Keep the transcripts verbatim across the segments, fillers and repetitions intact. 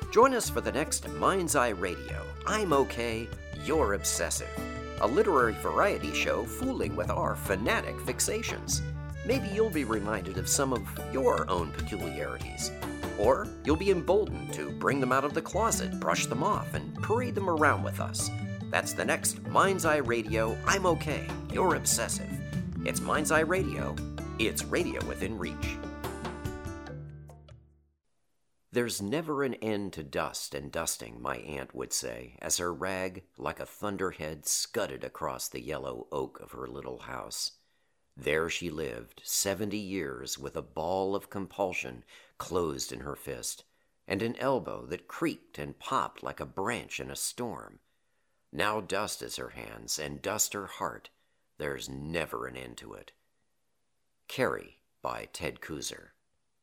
Join us for the next Mind's Eye Radio. I'm okay, you're obsessive. A literary variety show fooling with our fanatic fixations. Maybe you'll be reminded of some of your own peculiarities. Or you'll be emboldened to bring them out of the closet, brush them off, and parade them around with us. That's the next Mind's Eye Radio. I'm okay, you're obsessive. It's Mind's Eye Radio. It's radio within reach. There's never an end to dust and dusting, my aunt would say, as her rag, like a thunderhead, scudded across the yellow oak of her little house. There she lived, seventy years, with a ball of compulsion closed in her fist, and an elbow that creaked and popped like a branch in a storm. Now dust is her hands, and dust her heart. There's never an end to it. Carrie, by Ted Kooser.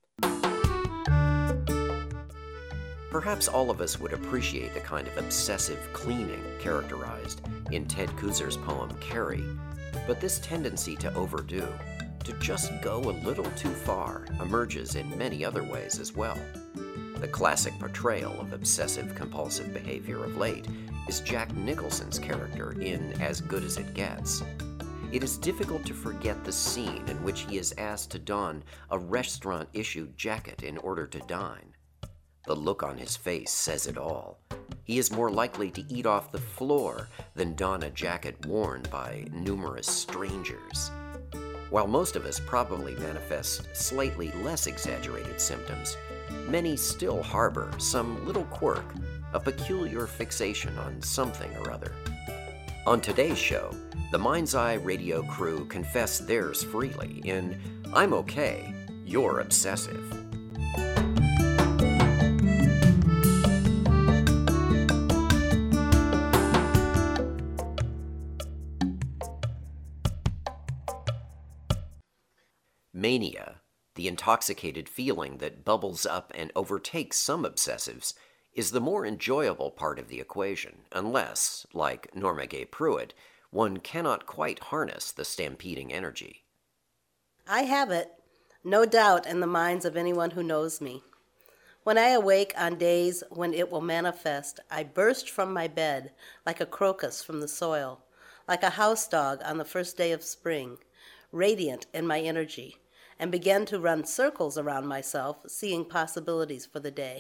Perhaps all of us would appreciate the kind of obsessive cleaning characterized in Ted Kooser's poem Carrie, but this tendency to overdo, to just go a little too far, emerges in many other ways as well. The classic portrayal of obsessive-compulsive behavior of late is Jack Nicholson's character in As Good as It Gets. It is difficult to forget the scene in which he is asked to don a restaurant-issued jacket in order to dine. The look on his face says it all. He is more likely to eat off the floor than don a jacket worn by numerous strangers. While most of us probably manifest slightly less exaggerated symptoms, many still harbor some little quirk, a peculiar fixation on something or other. On today's show, the Mind's Eye Radio crew confess theirs freely in I'm Okay, You're Obsessive. Mania, the intoxicated feeling that bubbles up and overtakes some obsessives, is the more enjoyable part of the equation, unless, like Norma Gay Pruitt, one cannot quite harness the stampeding energy. I have it, no doubt, in the minds of anyone who knows me. When I awake on days when it will manifest, I burst from my bed like a crocus from the soil, like a house dog on the first day of spring, radiant in my energy, and begin to run circles around myself, seeing possibilities for the day.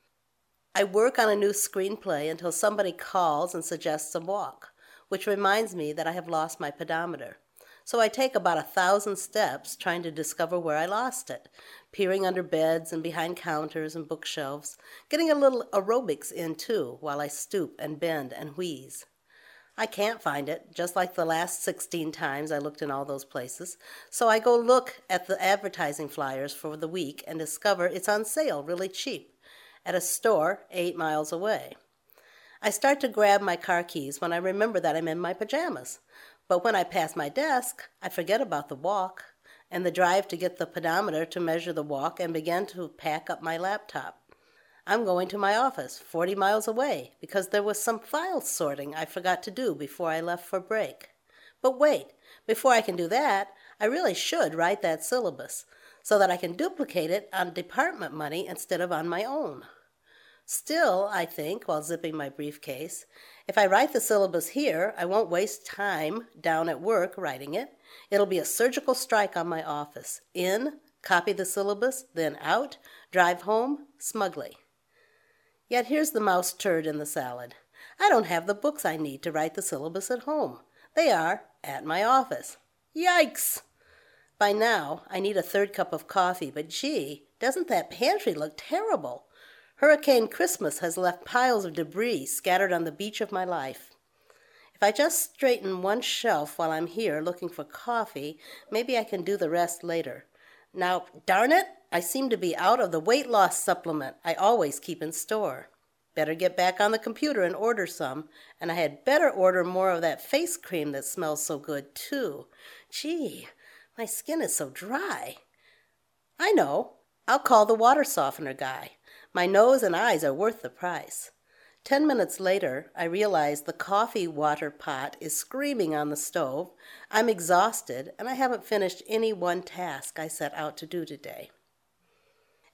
I work on a new screenplay until somebody calls and suggests a walk, which reminds me that I have lost my pedometer. So I take about a thousand steps trying to discover where I lost it, peering under beds and behind counters and bookshelves, getting a little aerobics in too while I stoop and bend and wheeze. I can't find it, just like the last sixteen times I looked in all those places, so I go look at the advertising flyers for the week and discover it's on sale really cheap at a store eight miles away. I start to grab my car keys when I remember that I'm in my pajamas, but when I pass my desk, I forget about the walk and the drive to get the pedometer to measure the walk and begin to pack up my laptop. I'm going to my office, forty miles away, because there was some file sorting I forgot to do before I left for break. But wait, before I can do that, I really should write that syllabus, so that I can duplicate it on department money instead of on my own. Still, I think, while zipping my briefcase, if I write the syllabus here, I won't waste time down at work writing it. It'll be a surgical strike on my office. In, copy the syllabus, then out, drive home, smugly. Yet here's the mouse turd in the salad. I don't have the books I need to write the syllabus at home. They are at my office. Yikes! By now, I need a third cup of coffee, but gee, doesn't that pantry look terrible? Hurricane Christmas has left piles of debris scattered on the beach of my life. If I just straighten one shelf while I'm here looking for coffee, maybe I can do the rest later. Now, darn it, I seem to be out of the weight loss supplement I always keep in store. Better get back on the computer and order some, and I had better order more of that face cream that smells so good, too. Gee, my skin is so dry. I know. I'll call the water softener guy. My nose and eyes are worth the price. Ten minutes later, I realize the coffee water pot is screaming on the stove. I'm exhausted, and I haven't finished any one task I set out to do today.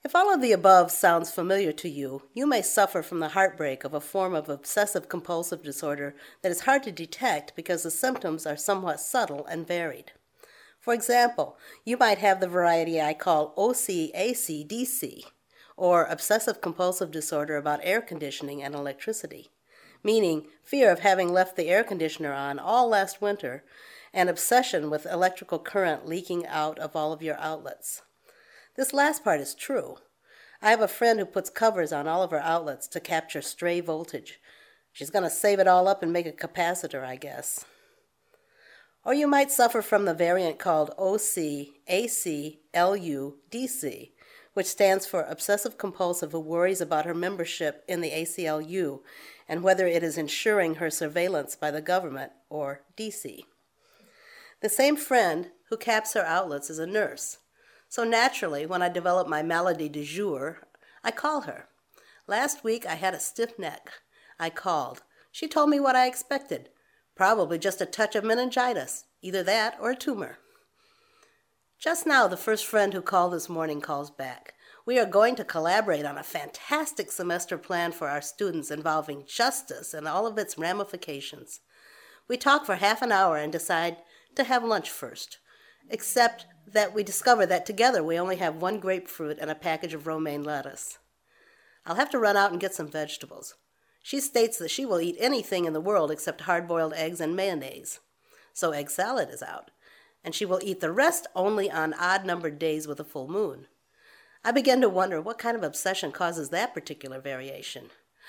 If all of the above sounds familiar to you, you may suffer from the heartbreak of a form of obsessive-compulsive disorder that is hard to detect because the symptoms are somewhat subtle and varied. For example, you might have the variety I call O C A C D C, or obsessive-compulsive disorder about air conditioning and electricity, meaning fear of having left the air conditioner on all last winter and obsession with electrical current leaking out of all of your outlets. This last part is true. I have a friend who puts covers on all of her outlets to capture stray voltage. She's going to save it all up and make a capacitor, I guess. Or you might suffer from the variant called O C A C L U D C, which stands for obsessive-compulsive who worries about her membership in the A C L U and whether it is ensuring her surveillance by the government, or D C. The same friend who caps her outlets is a nurse. So naturally, when I develop my malady du jour, I call her. Last week, I had a stiff neck. I called. She told me what I expected. Probably just a touch of meningitis, either that or a tumor. Just now, the first friend who called this morning calls back. We are going to collaborate on a fantastic semester plan for our students involving justice and all of its ramifications. We talk for half an hour and decide to have lunch first, except that we discover that together we only have one grapefruit and a package of romaine lettuce. I'll have to run out and get some vegetables. She states that she will eat anything in the world except hard-boiled eggs and mayonnaise. So egg salad is out, and she will eat the rest only on odd-numbered days with a full moon. I begin to wonder what kind of obsession causes that particular variation.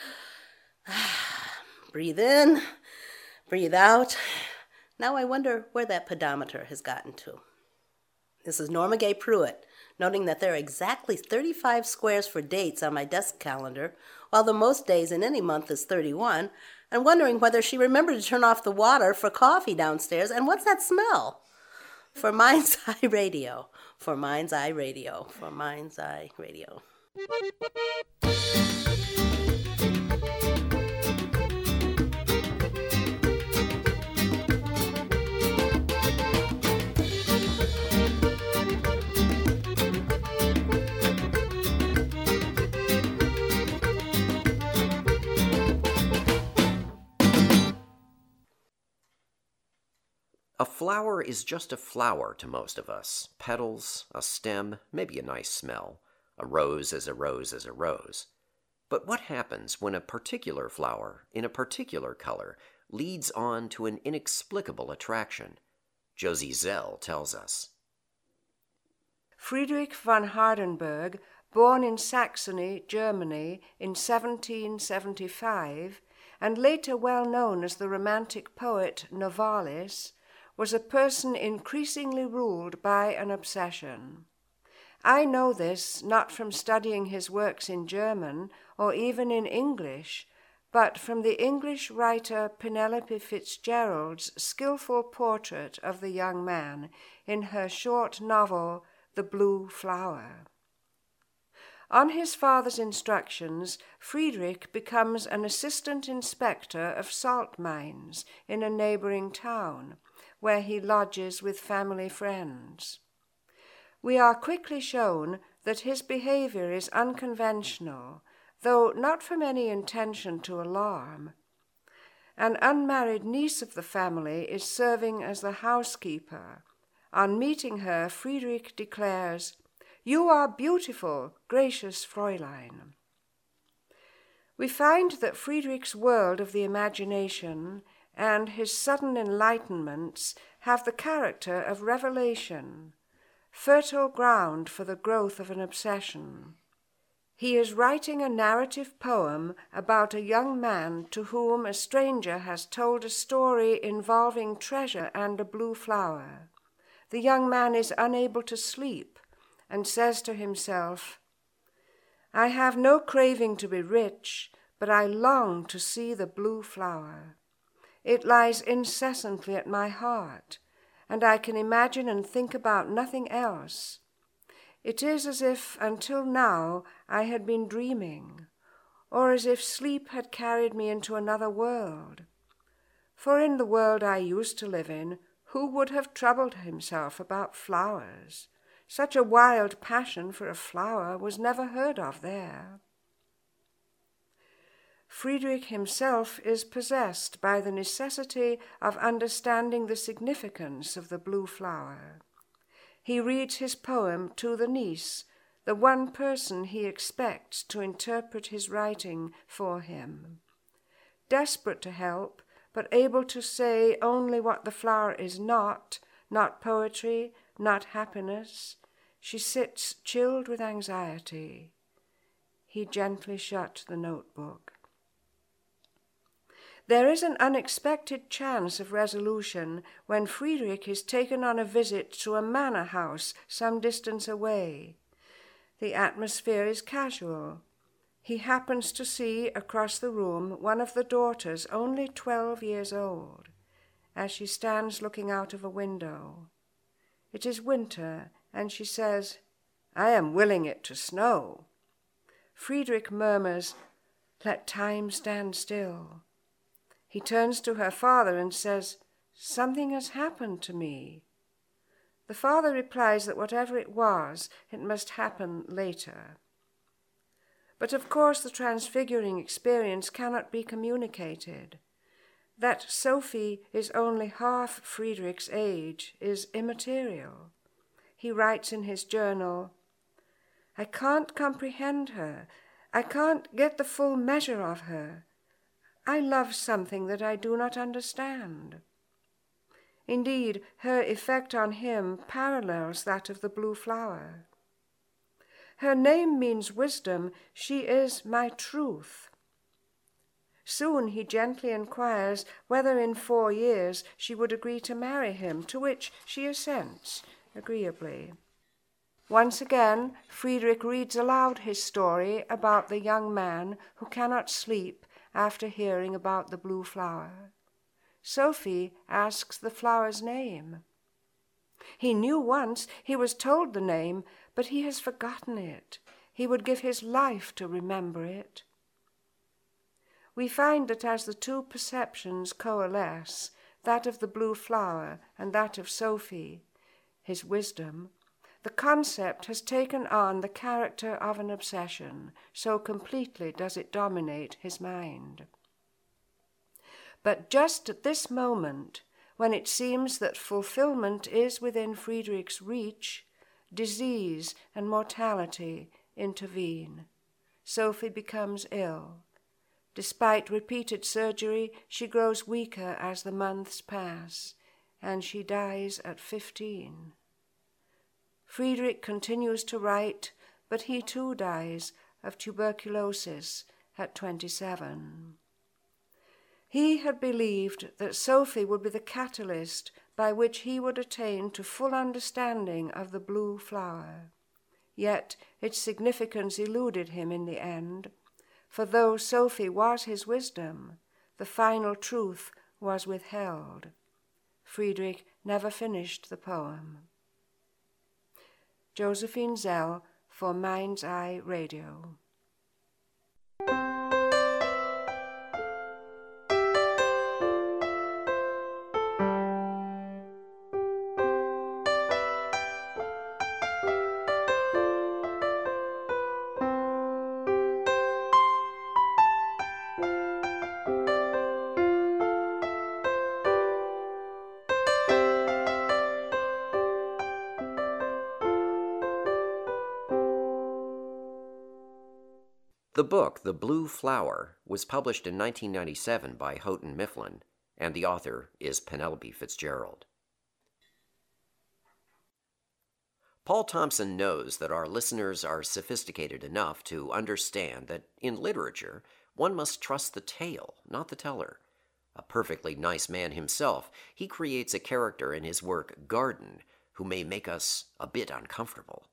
Breathe in, breathe out. Now I wonder where that pedometer has gotten to. This is Norma Gay Pruitt, noting that there are exactly thirty-five squares for dates on my desk calendar, while the most days in any month is thirty-one, and wondering whether she remembered to turn off the water for coffee downstairs, and what's that smell? For Mind's Eye Radio, for Mind's Eye Radio, for Mind's Eye Radio. A flower is just a flower to most of us. Petals, a stem, maybe a nice smell. A rose is a rose is a rose. But what happens when a particular flower, in a particular color, leads on to an inexplicable attraction? Josie Zell tells us. Friedrich von Hardenberg, born in Saxony, Germany, in seventeen seventy-five, and later well known as the Romantic poet Novalis, was a person increasingly ruled by an obsession. I know this not from studying his works in German or even in English, but from the English writer Penelope Fitzgerald's skillful portrait of the young man in her short novel, The Blue Flower. On his father's instructions, Friedrich becomes an assistant inspector of salt mines in a neighboring town, where he lodges with family friends. We are quickly shown that his behavior is unconventional, though not from any intention to alarm. An unmarried niece of the family is serving as the housekeeper. On meeting her, Friedrich declares, "You are beautiful, gracious Fräulein." We find that Friedrich's world of the imagination and his sudden enlightenments have the character of revelation, fertile ground for the growth of an obsession. He is writing a narrative poem about a young man to whom a stranger has told a story involving treasure and a blue flower. The young man is unable to sleep and says to himself, "I have no craving to be rich, but I long to see the blue flower. It lies incessantly at my heart, and I can imagine and think about nothing else. It is as if until now I had been dreaming, or as if sleep had carried me into another world. For in the world I used to live in, who would have troubled himself about flowers? Such a wild passion for a flower was never heard of there. Friedrich himself is possessed by the necessity of understanding the significance of the blue flower. He reads his poem to the niece, the one person he expects to interpret his writing for him. Desperate to help, but able to say only what the flower is not, not poetry, not happiness, she sits chilled with anxiety. He gently shut the notebook. There is an unexpected chance of resolution when Friedrich is taken on a visit to a manor house some distance away. The atmosphere is casual. He happens to see across the room one of the daughters, only twelve years old, as she stands looking out of a window. It is winter, and she says, "I am willing it to snow." Friedrich murmurs, "Let time stand still." He turns to her father and says, "Something has happened to me." The father replies that whatever it was, it must happen later. But of course the transfiguring experience cannot be communicated. That Sophie is only half Friedrich's age is immaterial. He writes in his journal, "I can't comprehend her. I can't get the full measure of her. I love something that I do not understand." Indeed, her effect on him parallels that of the blue flower. Her name means wisdom. She is my truth. Soon he gently inquires whether in four years she would agree to marry him, to which she assents agreeably. Once again, Friedrich reads aloud his story about the young man who cannot sleep after hearing about the blue flower. Sophie asks the flower's name. He knew once, he was told the name, but he has forgotten it. He would give his life to remember it. We find that as the two perceptions coalesce, that of the blue flower and that of Sophie, his wisdom, the concept has taken on the character of an obsession, so completely does it dominate his mind. But just at this moment, when it seems that fulfillment is within Friedrich's reach, disease and mortality intervene. Sophie becomes ill. Despite repeated surgery, she grows weaker as the months pass, and she dies at fifteen. Friedrich continues to write, but he too dies of tuberculosis at twenty-seven. He had believed that Sophie would be the catalyst by which he would attain to full understanding of the blue flower. Yet its significance eluded him in the end, for though Sophie was his wisdom, the final truth was withheld. Friedrich never finished the poem. Josephine Zell for Mind's Eye Radio. The book, The Blue Flower, was published in nineteen ninety-seven by Houghton Mifflin, and the author is Penelope Fitzgerald. Paul Thompson knows that our listeners are sophisticated enough to understand that in literature, one must trust the tale, not the teller. A perfectly nice man himself, he creates a character in his work Garden who may make us a bit uncomfortable.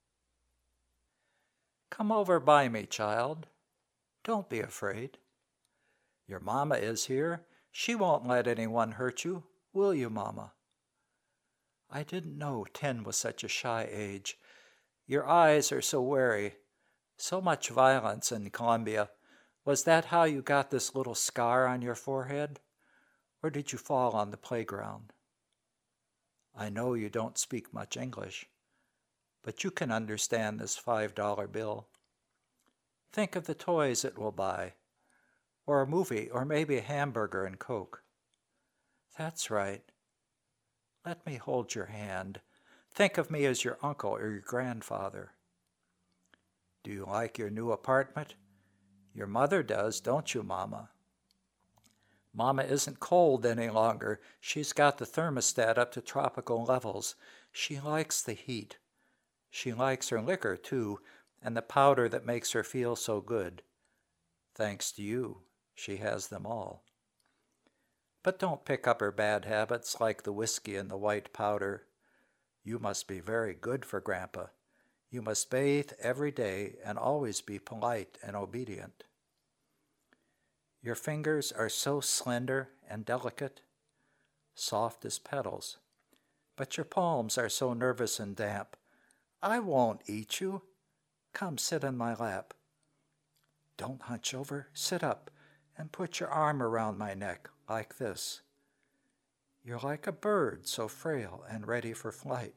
Come over by me, child. Don't be afraid. Your mama is here. She won't let anyone hurt you, will you, Mama? I didn't know ten was such a shy age. Your eyes are so wary. So much violence in Columbia. Was that how you got this little scar on your forehead? Or did you fall on the playground? I know you don't speak much English, but you can understand this five dollar bill. Think of the toys it will buy, or a movie, or maybe a hamburger and Coke. That's right. Let me hold your hand. Think of me as your uncle or your grandfather. Do you like your new apartment? Your mother does, don't you, Mama? Mama isn't cold any longer. She's got the thermostat up to tropical levels. She likes the heat. She likes her liquor, too, and the powder that makes her feel so good. Thanks to you, she has them all. But don't pick up her bad habits like the whiskey and the white powder. You must be very good for Grandpa. You must bathe every day and always be polite and obedient. Your fingers are so slender and delicate, soft as petals, but your palms are so nervous and damp. I won't eat you. Come sit in my lap. Don't hunch over. Sit up and put your arm around my neck like this. You're like a bird, so frail and ready for flight.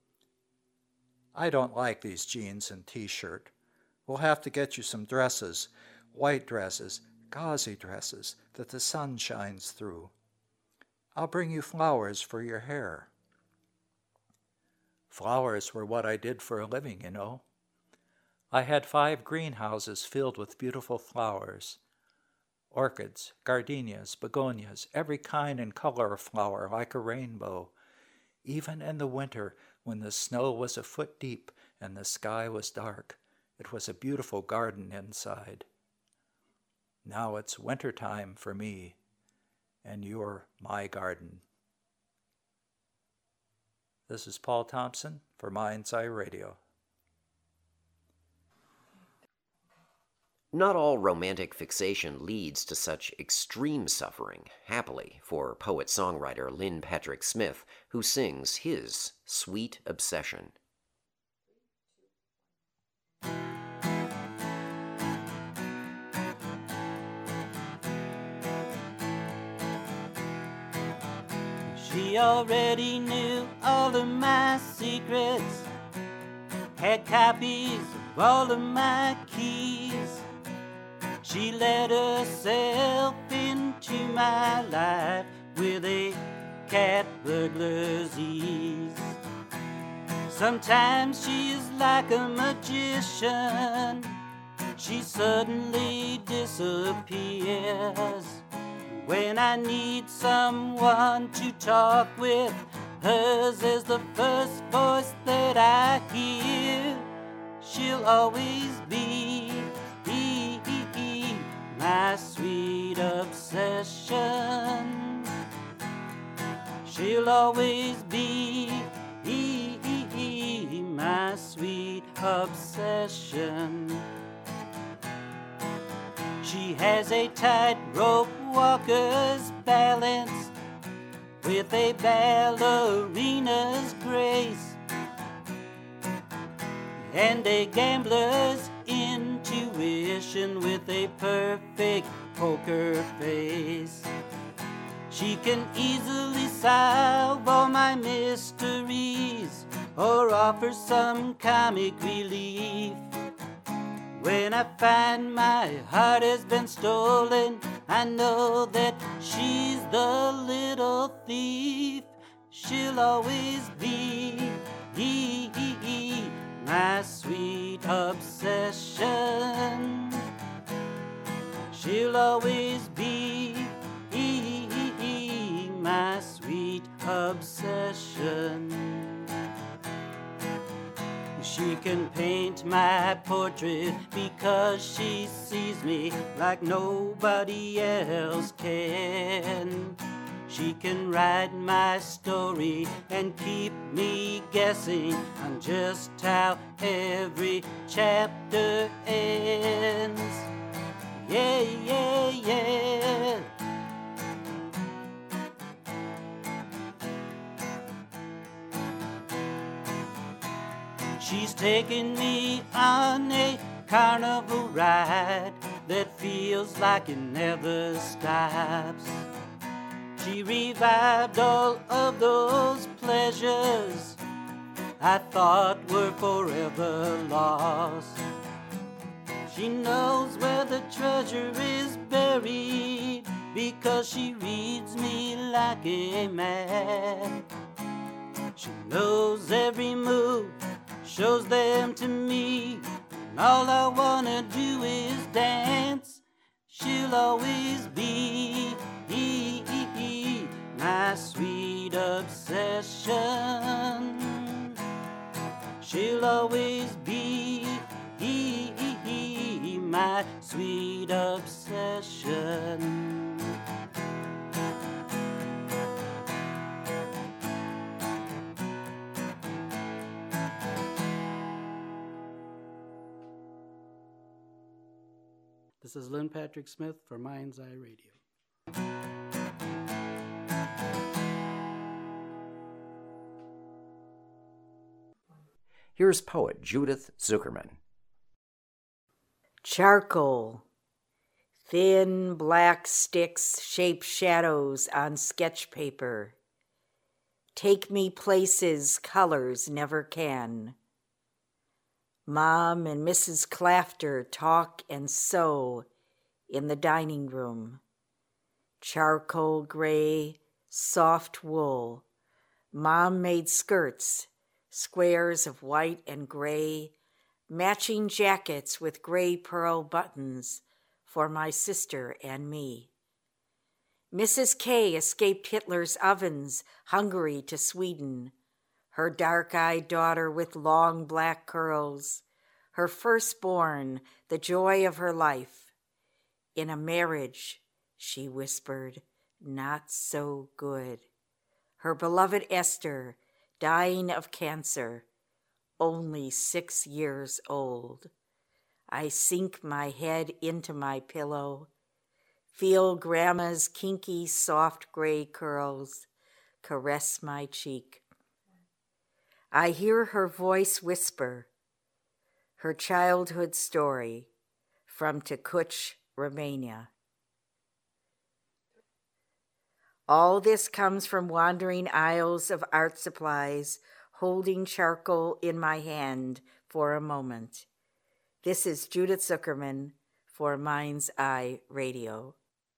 I don't like these jeans and t-shirt. We'll have to get you some dresses, white dresses, gauzy dresses that the sun shines through. I'll bring you flowers for your hair. Flowers were what I did for a living, you know. I had five greenhouses filled with beautiful flowers. Orchids, gardenias, begonias, every kind and color of flower like a rainbow. Even in the winter, when the snow was a foot deep and the sky was dark, it was a beautiful garden inside. Now it's winter time for me, and you're my garden. This is Paul Thompson for Mind's Eye Radio. Not all romantic fixation leads to such extreme suffering, happily, for poet-songwriter Lynn Patrick Smith, who sings his Sweet Obsession. She already knew all of my secrets, had copies of all of my keys. She let herself into my life with a cat burglar's ease. Sometimes she is like a magician. She suddenly disappears. When I need someone to talk with, hers is the first voice that I hear. She'll always be my sweet obsession. She'll always be my sweet obsession. She has a tightrope walker's balance with a ballerina's grace and a gambler's intuition with a perfect poker face. She can easily solve all my mysteries or offer some comic relief. When I find my heart has been stolen, I know that she's the little thief. She'll always be my sweet obsession. She'll always be my sweet obsession. She can paint my portrait because she sees me like nobody else can. She can write my story and keep me guessing on just how every chapter ends. Yeah, yeah, yeah. She's taking me on a carnival ride that feels like it never stops. She revived all of those pleasures I thought were forever lost. She knows where the treasure is buried because she reads me like a map. She knows every move, shows them to me, and all I wanna do is dance. She'll always be my sweet obsession. She'll always be my sweet obsession. This is Lynn Patrick Smith for Mind's Eye Radio. Here's poet Judith Zuckerman. Charcoal. Thin black sticks shape shadows on sketch paper. Take me places colors never can. Mom and Missus Clafter talk and sew in the dining room. Charcoal gray, soft wool. Mom made skirts, squares of white and gray, matching jackets with gray pearl buttons for my sister and me. Missus K escaped Hitler's ovens, Hungary to Sweden. Her dark-eyed daughter with long black curls, her firstborn, the joy of her life. In a marriage, she whispered, not so good. Her beloved Esther, dying of cancer, only six years old. I sink my head into my pillow, feel Grandma's kinky, soft gray curls caress my cheek. I hear her voice whisper her childhood story from Tecuci, Romania. All this comes from wandering aisles of art supplies, holding charcoal in my hand for a moment. This is Judith Zuckerman for Mind's Eye Radio.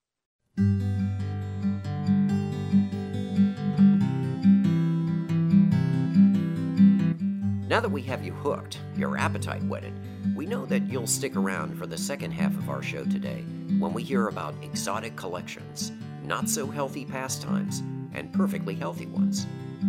Now that we have you hooked, your appetite whetted, we know that you'll stick around for the second half of our show today when we hear about exotic collections, not-so-healthy pastimes, and perfectly healthy ones.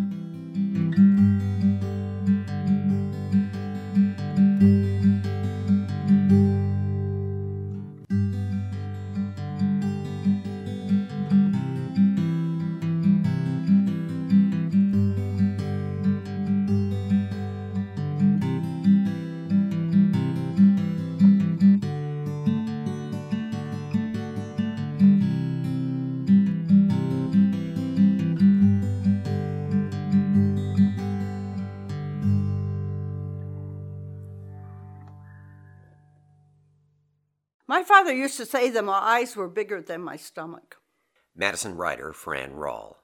My father used to say that my eyes were bigger than my stomach. Madison writer Fran Rawl.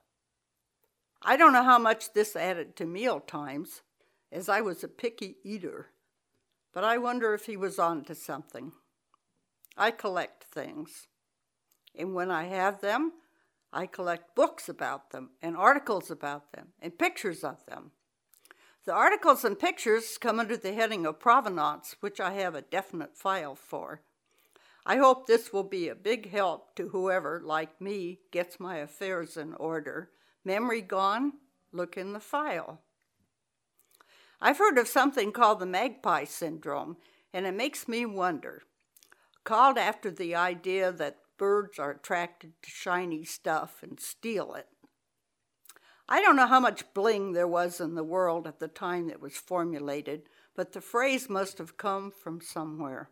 I don't know how much this added to meal times, as I was a picky eater, but I wonder if he was on to something. I collect things, and when I have them, I collect books about them, and articles about them, and pictures of them. The articles and pictures come under the heading of provenance, which I have a definite file for. I hope this will be a big help to whoever, like me, gets my affairs in order. Memory gone? Look in the file. I've heard of something called the magpie syndrome, and it makes me wonder. Called after the idea that birds are attracted to shiny stuff and steal it. I don't know how much bling there was in the world at the time it was formulated, but the phrase must have come from somewhere.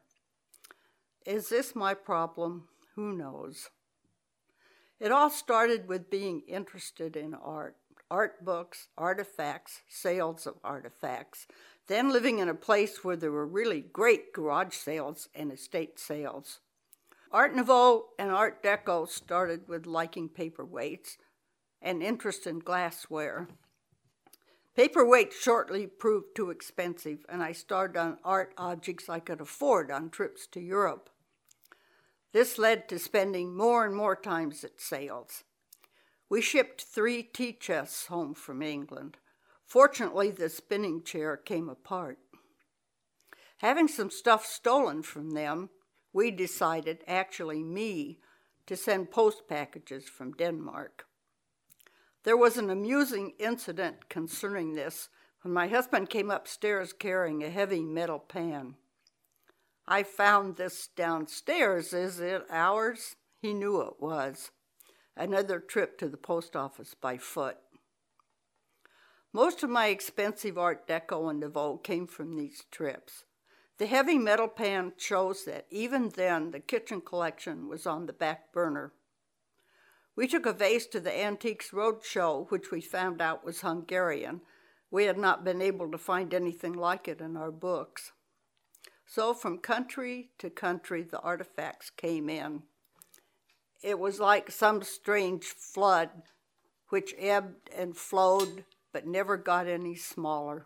Is this my problem? Who knows? It all started with being interested in art, art books, artifacts, sales of artifacts, then living in a place where there were really great garage sales and estate sales. Art Nouveau and Art Deco started with liking paperweights and interest in glassware. Paperweight shortly proved too expensive, and I started on art objects I could afford on trips to Europe. This led to spending more and more times at sales. We shipped three tea chests home from England. Fortunately, the spinning chair came apart. Having some stuff stolen from them, we decided, actually me, to send post packages from Denmark. There was an amusing incident concerning this when my husband came upstairs carrying a heavy metal pan. I found this downstairs. Is it ours? He knew it was. Another trip to the post office by foot. Most of my expensive Art Deco and Nouveau came from these trips. The heavy metal pan shows that even then the kitchen collection was on the back burner. We took a vase to the Antiques Roadshow, which we found out was Hungarian. We had not been able to find anything like it in our books. So from country to country, the artifacts came in. It was like some strange flood which ebbed and flowed but never got any smaller.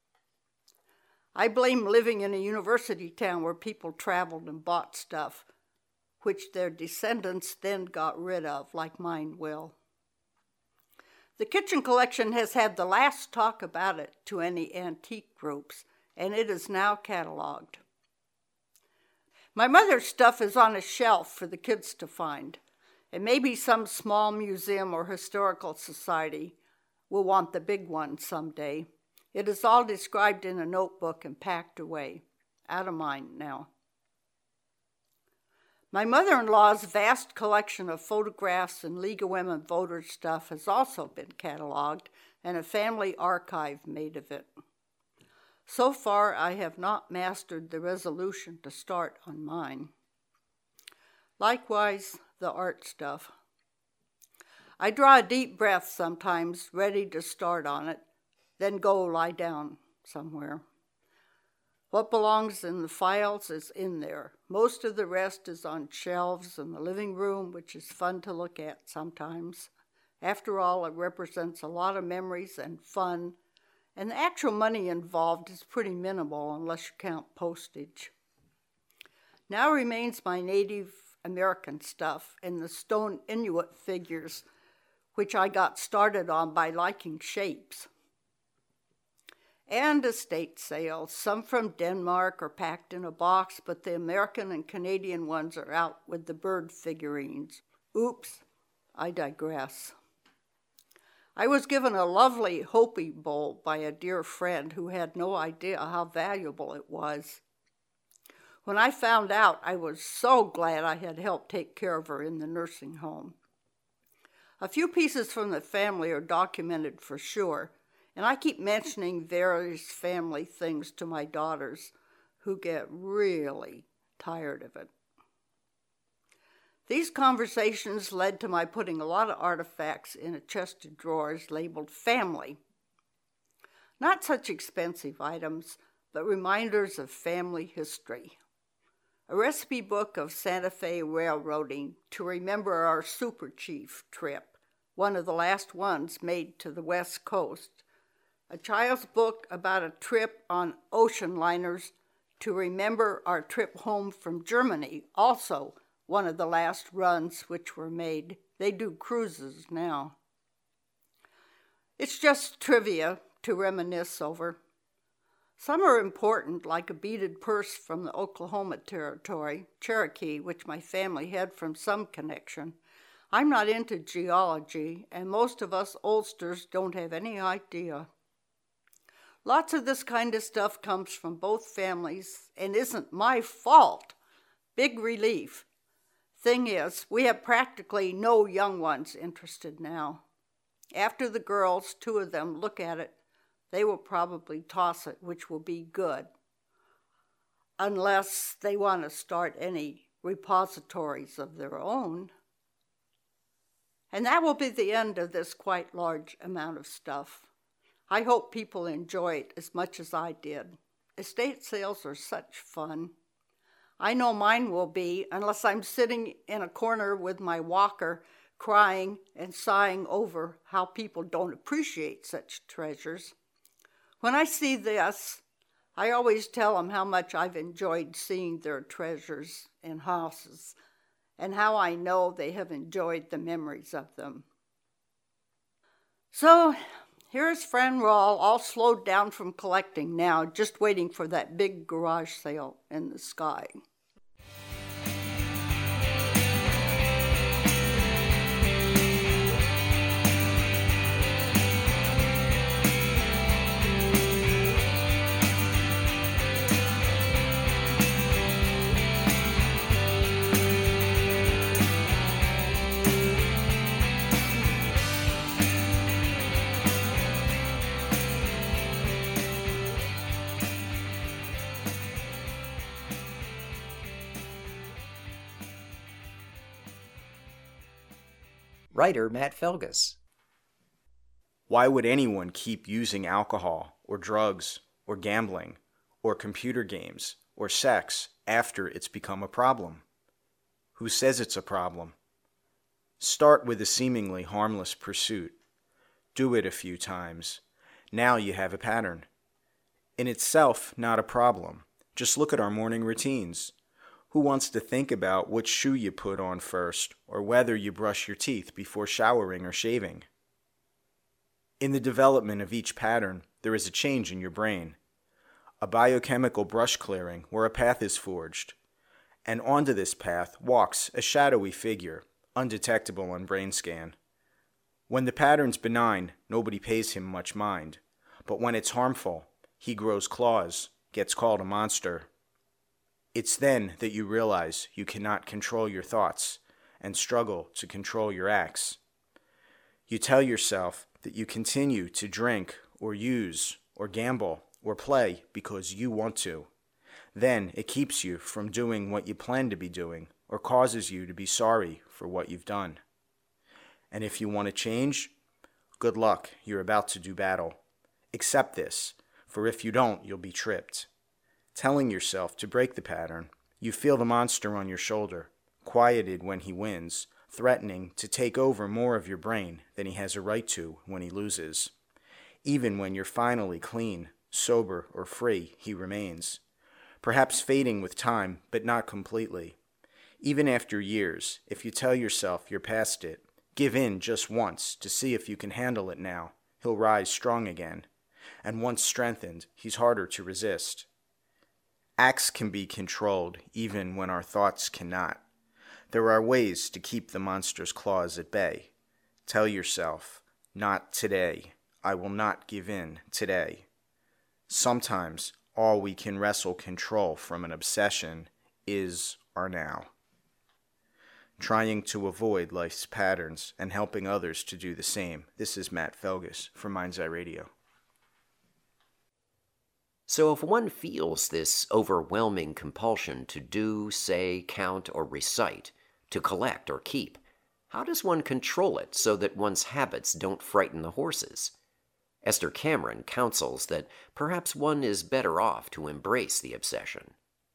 I blame living in a university town where people traveled and bought stuff, which their descendants then got rid of, like mine will. The kitchen collection has had the last talk about it to any antique groups, and it is now cataloged. My mother's stuff is on a shelf for the kids to find, and maybe some small museum or historical society will want the big one someday. It is all described in a notebook and packed away, out of mind now. My mother-in-law's vast collection of photographs and League of Women Voters stuff has also been cataloged and a family archive made of it. So far, I have not mastered the resolution to start on mine. Likewise, the art stuff. I draw a deep breath sometimes, ready to start on it, then go lie down somewhere. What belongs in the files is in there. Most of the rest is on shelves in the living room, which is fun to look at sometimes. After all, it represents a lot of memories and fun, and the actual money involved is pretty minimal unless you count postage. Now remains my Native American stuff and the stone Inuit figures, which I got started on by liking shapes. And estate sales, some from Denmark are packed in a box, but the American and Canadian ones are out with the bird figurines. Oops, I digress. I was given a lovely Hopi bowl by a dear friend who had no idea how valuable it was. When I found out, I was so glad I had helped take care of her in the nursing home. A few pieces from the family are documented for sure, and I keep mentioning various family things to my daughters, who get really tired of it. These conversations led to my putting a lot of artifacts in a chest of drawers labeled family. Not such expensive items, but reminders of family history. A recipe book of Santa Fe railroading to remember our Super Chief trip, one of the last ones made to the West Coast. A child's book about a trip on ocean liners to remember our trip home from Germany, also one of the last runs which were made. They do cruises now. It's just trivia to reminisce over. Some are important, like a beaded purse from the Oklahoma Territory, Cherokee, which my family had from some connection. I'm not into geology, and most of us oldsters don't have any idea. Lots of this kind of stuff comes from both families and isn't my fault. Big relief. Thing is, we have practically no young ones interested now. After the girls, two of them, look at it, they will probably toss it, which will be good, unless they want to start any repositories of their own. And that will be the end of this quite large amount of stuff. I hope people enjoy it as much as I did. Estate sales are such fun. I know mine will be, unless I'm sitting in a corner with my walker, crying and sighing over how people don't appreciate such treasures. When I see this, I always tell them how much I've enjoyed seeing their treasures and houses, and how I know they have enjoyed the memories of them. So here's Fran Rawl, all slowed down from collecting now, just waiting for that big garage sale in the sky. Writer Matt Felgus. Why would anyone keep using alcohol or drugs or gambling or computer games or sex after it's become a problem? Who says it's a problem? Start with a seemingly harmless pursuit. Do it a few times. Now you have a pattern. In itself, not a problem. Just look at our morning routines. Who wants to think about which shoe you put on first, or whether you brush your teeth before showering or shaving? In the development of each pattern, there is a change in your brain, a biochemical brush clearing where a path is forged, and onto this path walks a shadowy figure, undetectable on brain scan. When the pattern's benign, nobody pays him much mind, but when it's harmful, he grows claws, gets called a monster. It's then that you realize you cannot control your thoughts and struggle to control your acts. You tell yourself that you continue to drink or use or gamble or play because you want to. Then it keeps you from doing what you plan to be doing or causes you to be sorry for what you've done. And if you want to change, good luck, you're about to do battle. Accept this, for if you don't, you'll be tripped. Telling yourself to break the pattern, you feel the monster on your shoulder, quieted when he wins, threatening to take over more of your brain than he has a right to when he loses. Even when you're finally clean, sober, or free, he remains. Perhaps fading with time, but not completely. Even after years, if you tell yourself you're past it, give in just once to see if you can handle it now, he'll rise strong again. And once strengthened, he's harder to resist. Acts can be controlled even when our thoughts cannot. There are ways to keep the monster's claws at bay. Tell yourself, not today. I will not give in today. Sometimes all we can wrestle control from an obsession is our now. Trying to avoid life's patterns and helping others to do the same. This is Matt Felgus from Mind's Eye Radio. So if one feels this overwhelming compulsion to do, say, count, or recite, to collect or keep, how does one control it so that one's habits don't frighten the horses? Esther Cameron counsels that perhaps one is better off to embrace the obsession.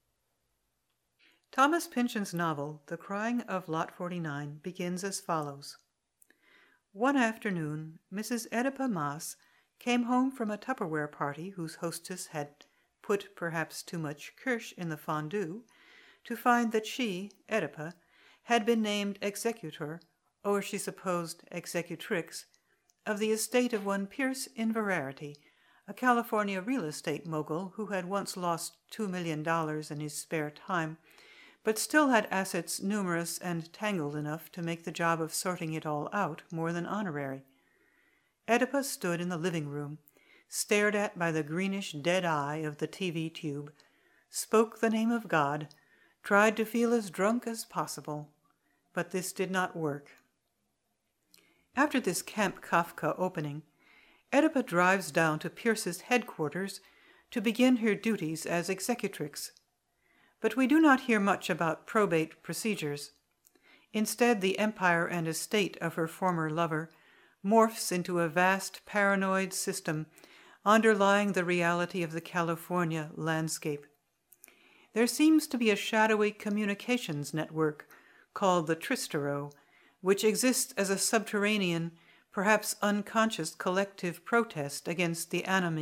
Thomas Pynchon's novel, The Crying of Lot forty-nine, begins as follows. One afternoon, Missus Oedipa Maas came home from a Tupperware party whose hostess had put perhaps too much kirsch in the fondue, to find that she, Oedipa, had been named executor, or she supposed executrix, of the estate of one Pierce Inverarity, a California real estate mogul who had once lost two million dollars in his spare time, but still had assets numerous and tangled enough to make the job of sorting it all out more than honorary. Oedipa stood in the living room, stared at by the greenish dead eye of the T V tube, spoke the name of God, tried to feel as drunk as possible, but this did not work. After this Camp Kafka opening, Oedipa drives down to Pierce's headquarters to begin her duties as executrix. But we do not hear much about probate procedures. Instead, the empire and estate of her former lover morphs into a vast paranoid system underlying the reality of the California landscape. There seems to be a shadowy communications network called the Tristero, which exists as a subterranean, perhaps unconscious collective protest against the anomie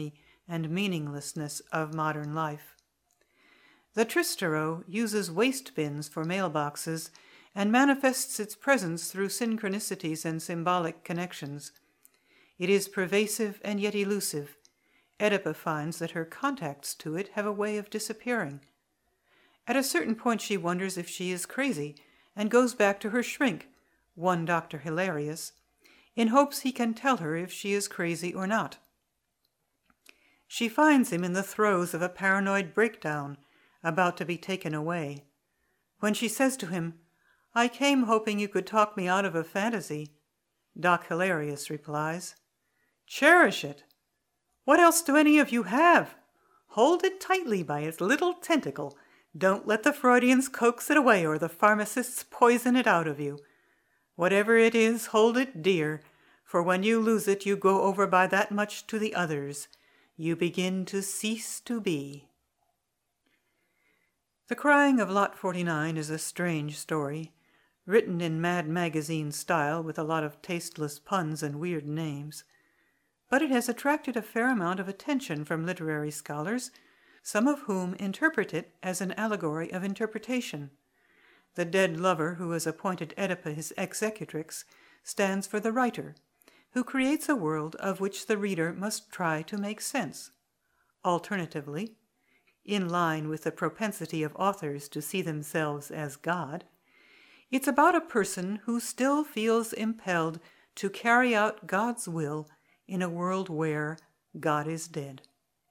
and meaninglessness of modern life. The Tristero uses waste bins for mailboxes and manifests its presence through synchronicities and symbolic connections. It is pervasive and yet elusive. Oedipa finds that her contacts to it have a way of disappearing. At a certain point she wonders if she is crazy and goes back to her shrink, one Doctor Hilarious, in hopes he can tell her if she is crazy or not. She finds him in the throes of a paranoid breakdown, about to be taken away. When she says to him, "I came hoping you could talk me out of a fantasy," Doc Hilarious replies, "Cherish it. What else do any of you have? Hold it tightly by its little tentacle. Don't let the Freudians coax it away or the pharmacists poison it out of you. Whatever it is, hold it dear, for when you lose it, you go over by that much to the others. You begin to cease to be." The Crying of Lot forty-nine is a strange story, written in Mad Magazine style with a lot of tasteless puns and weird names. But it has attracted a fair amount of attention from literary scholars, some of whom interpret it as an allegory of interpretation. The dead lover who has appointed Oedipa his executrix stands for the writer, who creates a world of which the reader must try to make sense. Alternatively, in line with the propensity of authors to see themselves as God, it's about a person who still feels impelled to carry out God's will in a world where God is dead.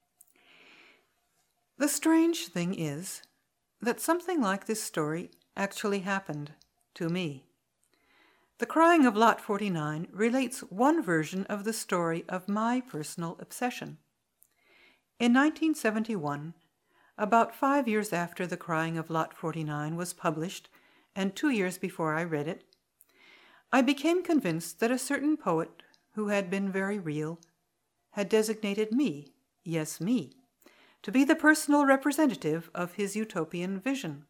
The strange thing is that something like this story actually happened to me. The Crying of Lot forty-nine relates one version of the story of my personal obsession. In nineteen seventy-one, about five years after The Crying of Lot forty-nine was published, and two years before I read it, I became convinced that a certain poet who had been very real had designated me, yes me, to be the personal representative of his utopian vision.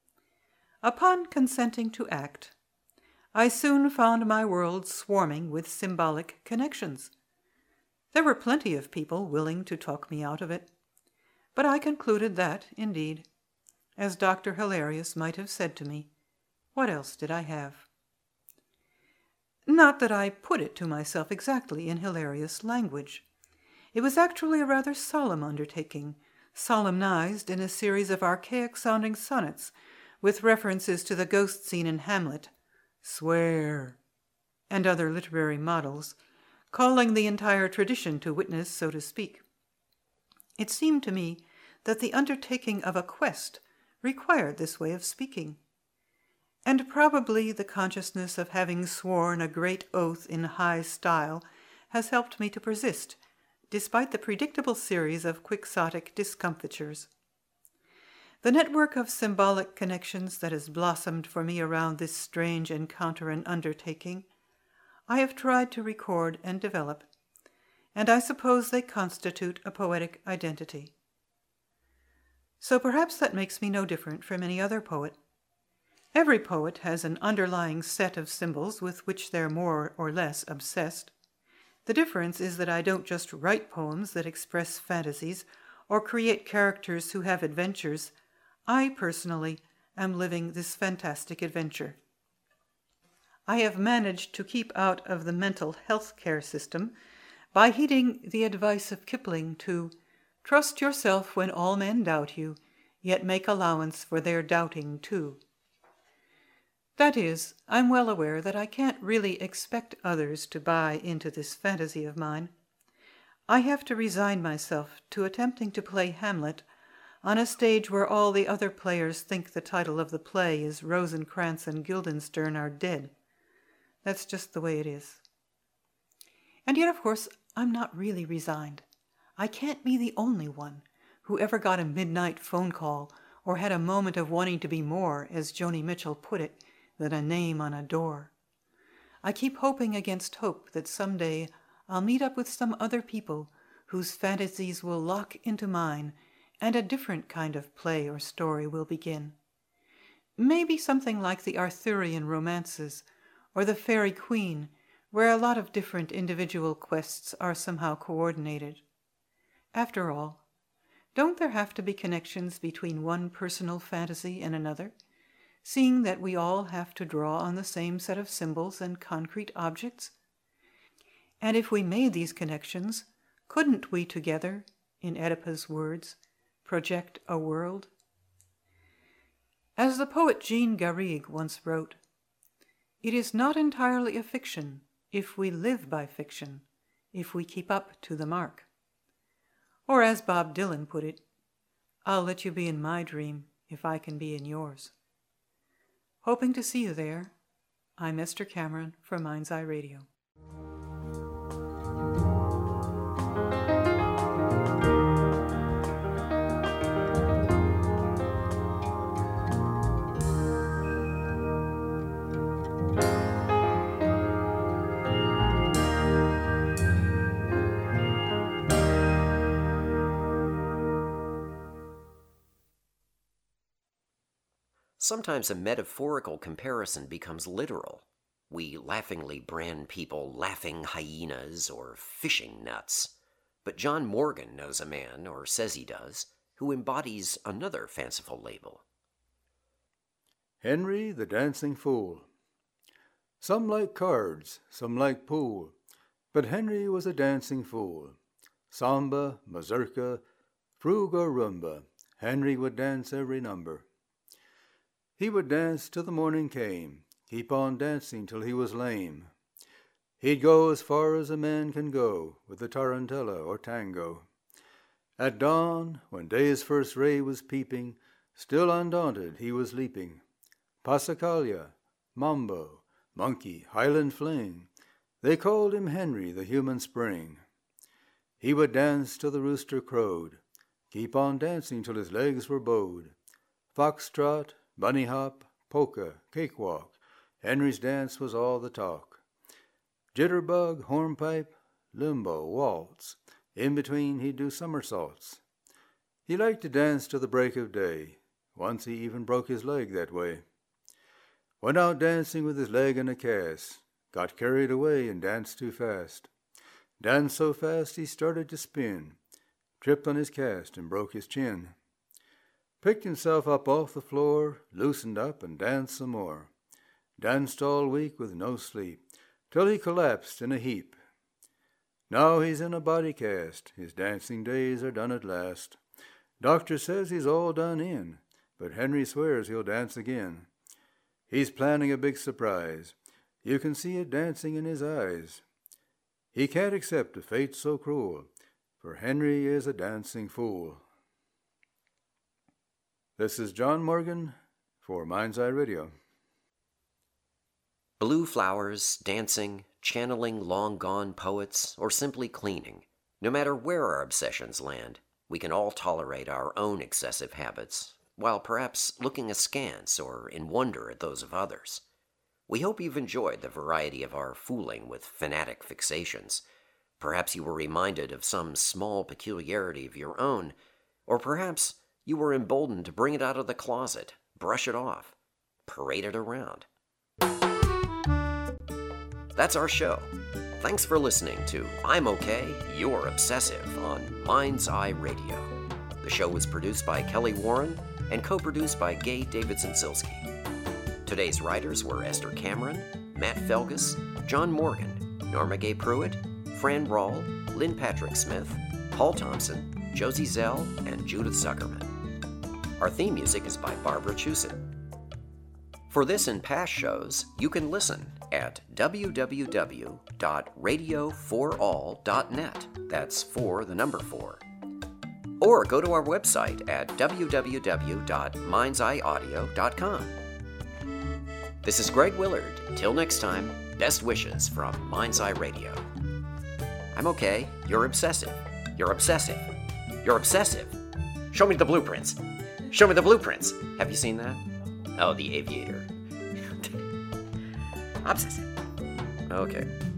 Upon consenting to act, I soon found my world swarming with symbolic connections. There were plenty of people willing to talk me out of it, but I concluded that, indeed, as Doctor Hilarious might have said to me, what else did I have? Not that I put it to myself exactly in hilarious language. It was actually a rather solemn undertaking, solemnized in a series of archaic-sounding sonnets with references to the ghost scene in Hamlet, swear, and other literary models, calling the entire tradition to witness, so to speak. It seemed to me that the undertaking of a quest required this way of speaking. And probably the consciousness of having sworn a great oath in high style has helped me to persist, despite the predictable series of quixotic discomfitures. The network of symbolic connections that has blossomed for me around this strange encounter and undertaking, I have tried to record and develop, and I suppose they constitute a poetic identity. So perhaps that makes me no different from any other poet. Every poet has an underlying set of symbols with which they're more or less obsessed. The difference is that I don't just write poems that express fantasies or create characters who have adventures. I personally am living this fantastic adventure. I have managed to keep out of the mental health care system by heeding the advice of Kipling to trust yourself when all men doubt you, yet make allowance for their doubting too. That is, I'm well aware that I can't really expect others to buy into this fantasy of mine. I have to resign myself to attempting to play Hamlet on a stage where all the other players think the title of the play is Rosencrantz and Guildenstern are dead. That's just the way it is. And yet, of course, I'm not really resigned. I can't be the only one who ever got a midnight phone call or had a moment of wanting to be more, as Joni Mitchell put it, than a name on a door. I keep hoping against hope that someday I'll meet up with some other people whose fantasies will lock into mine and a different kind of play or story will begin. Maybe something like the Arthurian romances or the Fairy Queen, where a lot of different individual quests are somehow coordinated. After all, don't there have to be connections between one personal fantasy and another, seeing that we all have to draw on the same set of symbols and concrete objects? And if we made these connections, couldn't we together, in Oedipu's words, project a world? As the poet Jean Garrigue once wrote, "It is not entirely a fiction if we live by fiction, if we keep up to the mark." Or as Bob Dylan put it, "I'll let you be in my dream if I can be in yours." Hoping to see you there, I'm Esther Cameron for Mind's Eye Radio. Sometimes a metaphorical comparison becomes literal. We laughingly brand people laughing hyenas or fishing nuts. But John Morgan knows a man, or says he does, who embodies another fanciful label. Henry the Dancing Fool. Some like cards, some like pool, but Henry was a dancing fool. Samba, mazurka, fruga, rumba, Henry would dance every number. He would dance till the morning came, keep on dancing till he was lame. He'd go as far as a man can go with the tarantella or tango. At dawn, when day's first ray was peeping, still undaunted he was leaping. Passacaglia, mambo, monkey, highland fling, they called him Henry the human spring. He would dance till the rooster crowed, keep on dancing till his legs were bowed. Foxtrot, bunny hop, polka, cakewalk, Henry's dance was all the talk. Jitterbug, hornpipe, limbo, waltz, in between he'd do somersaults. He liked to dance till the break of day, once he even broke his leg that way. Went out dancing with his leg in a cast, got carried away and danced too fast. Danced so fast he started to spin, tripped on his cast and broke his chin. Picked himself up off the floor, loosened up and danced some more. Danced all week with no sleep, till he collapsed in a heap. Now he's in a body cast, his dancing days are done at last. Doctor says he's all done in, but Henry swears he'll dance again. He's planning a big surprise, you can see it dancing in his eyes. He can't accept a fate so cruel, for Henry is a dancing fool. This is John Morgan for Mind's Eye Radio. Blue flowers, dancing, channeling long-gone poets, or simply cleaning. No matter where our obsessions land, we can all tolerate our own excessive habits, while perhaps looking askance or in wonder at those of others. We hope you've enjoyed the variety of our fooling with fanatic fixations. Perhaps you were reminded of some small peculiarity of your own, or perhaps you were emboldened to bring it out of the closet, brush it off, parade it around. That's our show. Thanks for listening to I'm Okay, You're Obsessive on Mind's Eye Radio. The show was produced by Kelly Warren and co-produced by Gay Davidson-Silsky. Today's writers were Esther Cameron, Matt Felgus, John Morgan, Norma Gay Pruitt, Fran Rawl, Lynn Patrick Smith, Paul Thompson, Josie Zell, and Judith Zuckerman. Our theme music is by Barbara Chusin. For this and past shows, you can listen at w w w dot radio for all dot net. That's for the number four. Or go to our website at w w w dot minds eye audio dot com. This is Greg Willard. Till next time, best wishes from Mind's Eye Radio. I'm okay. You're obsessive. You're obsessive. You're obsessive. Show me the blueprints. Show me the blueprints. Have you seen that? Oh, The Aviator. Obsessive. Okay.